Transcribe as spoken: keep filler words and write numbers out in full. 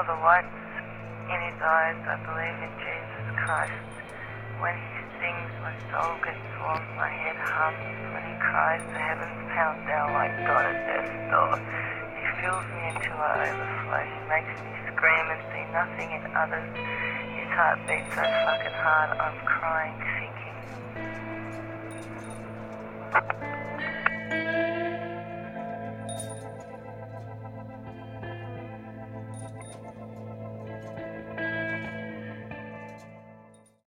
the lights in his eyes, I believe in Jesus Christ. When he sings, my soul gets warm, my head hums. When he cries, the heavens pound down like God at death's door. He fills me until I overflow. He makes me scream and see nothing in others. His heart beats so fucking hard, I'm crying, thinking.